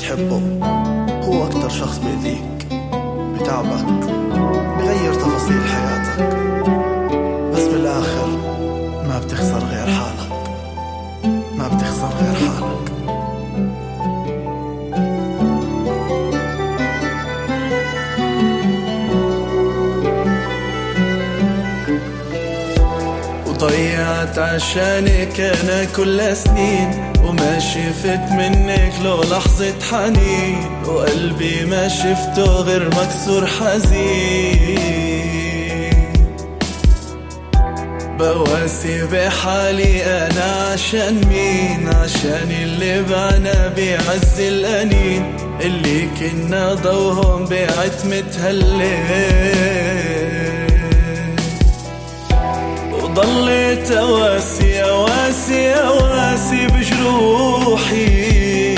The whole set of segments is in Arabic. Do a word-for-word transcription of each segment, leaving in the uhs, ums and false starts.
بتحبه هو أكتر شخص بيأذيك، بتعبك، بغير تفاصيل حياتك، بس بالآخر ما بتخسر غير حالك، ما بتخسر غير حالك. وضيعت عشانك أنا كل سنين، وما شفت منك لو لحظة حنين، وقلبي ما شفته غير مكسور حزين. بواسي بحالي أنا عشان مين؟ عشان اللي بعنا بعز الأنين، اللي كنا ضوهم بعتمة هالليل. ضليت أواسي أواسي أواسي بجروحي،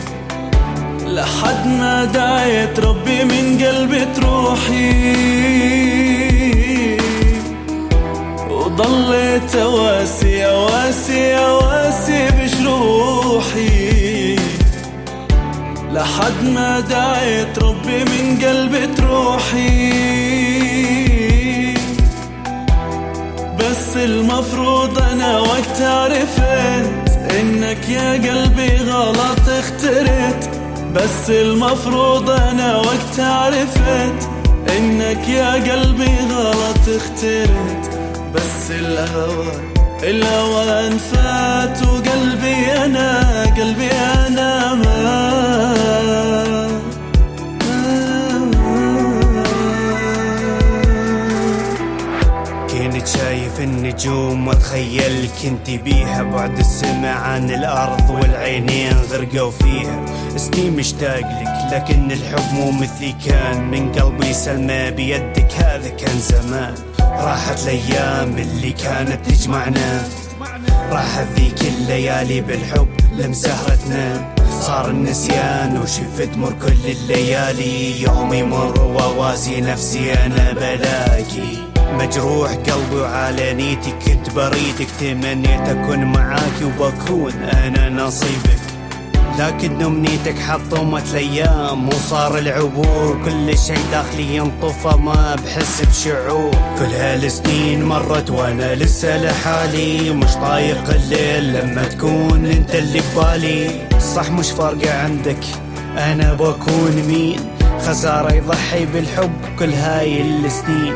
لحد ما دعيت ربي من قلبي تروحي. وضليت أواسي أواسي أواسي بجروحي، لحد ما دعيت ربي من قلبي تروحي. بس المفروض أنا وقت عرفت إنك يا قلبي غلط اخترت، بس المفروض أنا وقت عرفت إنك يا قلبي غلط اخترت. بس الأوان الأوان فات، وقلبي أنا قلبي أنا مات. كنت شايف النجوم واتخيل كنت بيها، بعد السماء عن الأرض والعينين غرقوا فيها. سنين مشتاق لك لكن الحب مو مثلي كان، من قلبي سلمى بيدك هذا كان زمان. راحت الأيام اللي كانت تجمعنا، راحت ذيك الليالي بالحب لم سهرتنا. صار النسيان وشفت مر كل الليالي، يوم يمر وواسي نفسي أنا بلاقي. مجروح قلبي وعلى نيتي كنت بريدك، تمنيت أكون معاك وبكون أنا نصيبك، لكن أمنيتك حطمت الأيام وصار العبور. كل شي داخلي ينطفى ما بحس بشعور. كل هالسنين مرت وأنا لسه لحالي، مش طايق الليل لما تكون انت اللي ببالي. صح مش فارقة عندك أنا بكون مين، خسارة يضحي بالحب كل هاي السنين.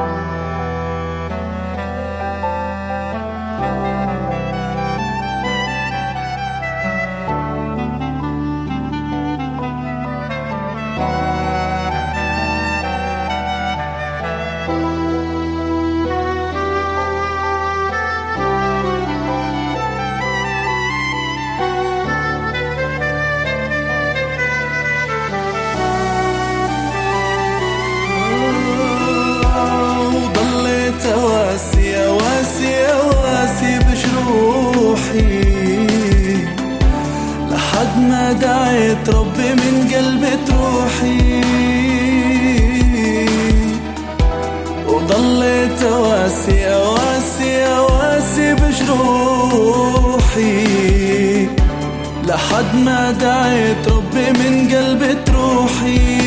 أواسي أواسي أواسي بجروحي، لحد ما دعيت ربي من قلبي تروحي. وضليت أواسي أواسي أواسي بجروحي، لحد ما دعيت ربي من قلبي تروحي.